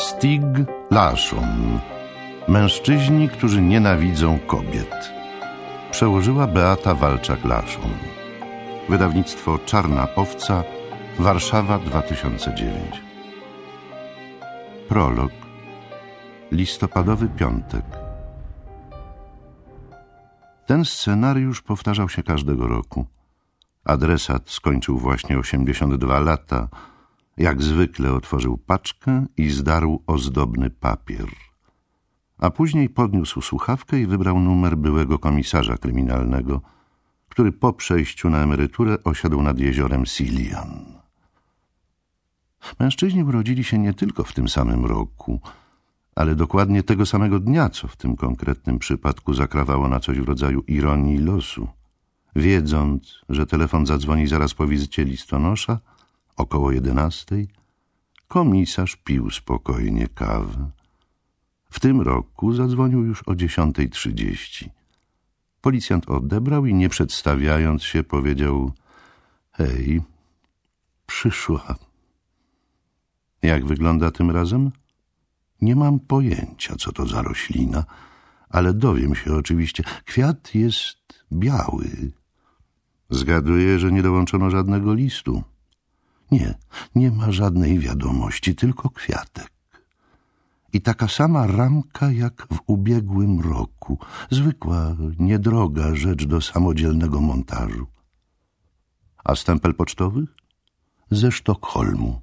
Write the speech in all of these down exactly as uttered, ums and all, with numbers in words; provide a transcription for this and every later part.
Stieg Larsson. Mężczyźni, którzy nienawidzą kobiet. Przełożyła Beata Walczak-Larsson. Wydawnictwo Czarna Owca, Warszawa dwa tysiące dziewięć. Prolog. Listopadowy piątek. Ten scenariusz powtarzał się każdego roku. Adresat skończył właśnie osiemdziesiąt dwa lata. Jak zwykle otworzył paczkę i zdarł ozdobny papier. A później podniósł słuchawkę i wybrał numer byłego komisarza kryminalnego, który po przejściu na emeryturę osiadł nad jeziorem Silian. Mężczyźni urodzili się nie tylko w tym samym roku, ale dokładnie tego samego dnia, co w tym konkretnym przypadku zakrawało na coś w rodzaju ironii losu. Wiedząc, że telefon zadzwoni zaraz po wizycie listonosza, około jedenastej, komisarz pił spokojnie kawę. W tym roku zadzwonił już o dziesiątej trzydzieści. Policjant odebrał i nie przedstawiając się powiedział: hej, przyszła. Jak wygląda tym razem? Nie mam pojęcia, co to za roślina, ale dowiem się oczywiście. Kwiat jest biały. Zgaduję, że nie dołączono żadnego listu. Nie, nie ma żadnej wiadomości, tylko kwiatek. I taka sama ramka jak w ubiegłym roku. Zwykła, niedroga rzecz do samodzielnego montażu. A stempel pocztowy? Ze Sztokholmu.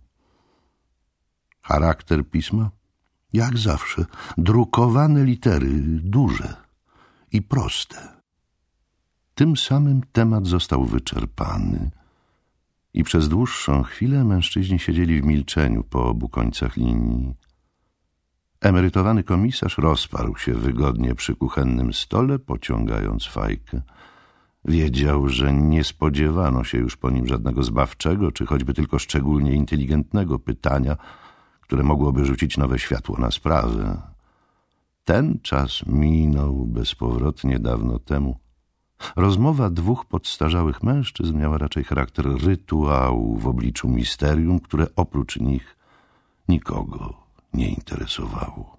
Charakter pisma? Jak zawsze, drukowane litery, duże i proste. Tym samym temat został wyczerpany i przez dłuższą chwilę mężczyźni siedzieli w milczeniu po obu końcach linii. Emerytowany komisarz rozparł się wygodnie przy kuchennym stole, pociągając fajkę. Wiedział, że nie spodziewano się już po nim żadnego zbawczego, czy choćby tylko szczególnie inteligentnego pytania, które mogłoby rzucić nowe światło na sprawę. Ten czas minął bezpowrotnie dawno temu. Rozmowa dwóch podstarzałych mężczyzn miała raczej charakter rytuału w obliczu misterium, które oprócz nich nikogo nie interesowało.